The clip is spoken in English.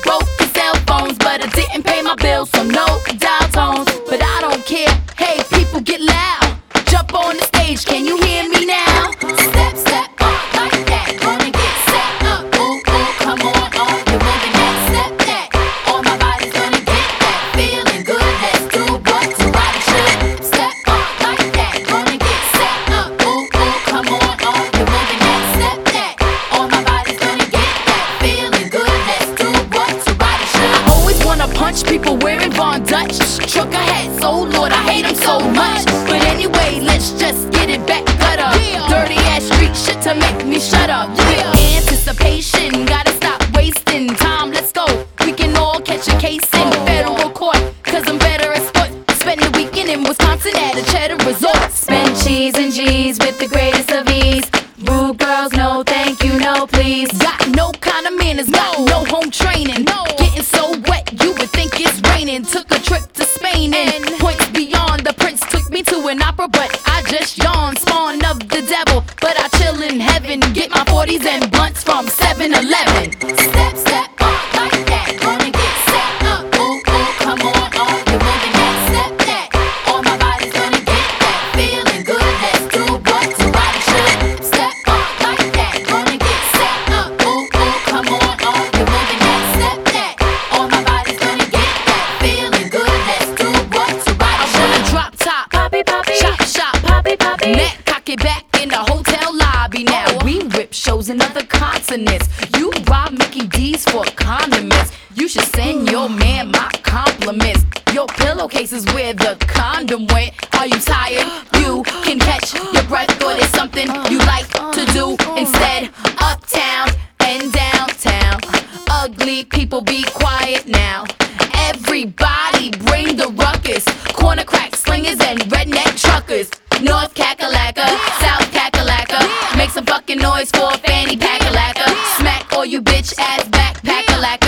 broken cell phones, but I didn't pay my bills, so no dial tones. But I don't care, hey, people get loud. Jump on the stage, can you hear me now? Step, step up like that, gonna get set up. Ooh, ooh, come on, you're moving that, step that. All my body's gonna get that, feeling good. Let's do what somebody should. Step up like that, gonna get set up. Ooh, ooh, come on, you're moving that, step that. All my body's gonna get that, feeling good. Let's do what somebody should. I always wanna punch people wearing Von Dutch trucker hats. Oh Lord, I hate them so much. But anyway, let's just get it back gutter. Dirty ass street shit to make me shut up. Anticipation, gotta stop wasting time. Let's go. We can all catch a case in federal court, cause I'm better at sport. Spend the weekend in Wisconsin at a Cheddar resort. Spend cheese and G's with the greatest of ease. Rude girls, no thank you, no please. Got no kind of manners, got no home training. Getting so wet, you would think it's raining. Took a trip to Spain and points beyond. The prince took me to an opera, but I just yawned. Spawn of the devil, but I chill in heaven. Get my 40s and blunts from 7-Eleven. Step, step up like that, gonna get set up. Ooh, ooh, come on, you're moving that, step that. All my body's gonna get that, feeling good. Let's do what somebody should. Step up like that, gonna get set up. Ooh, ooh, come on, you're moving that, step that. All my body's gonna get that, feeling good. Let's do what somebody should. I wanna drop top, poppy, poppy, shop, shop, poppy, poppy. Neck, cock it back in the hotel lobby. Now we rip shows in other continents. You rob Mickey D's for condiments. You should send your man my compliments. Your pillowcase is where the condom went. Are you tired? You can catch your breath, or there's something you like to do instead. Uptown and downtown, ugly people be quiet now. Everybody bring the ruckus. Corner crack slingers and redneck truckers. North Kakalaka, South Kakalaka. Make some fucking noise for Fanny Packalaka. Smack all you bitch ass backpackalaka.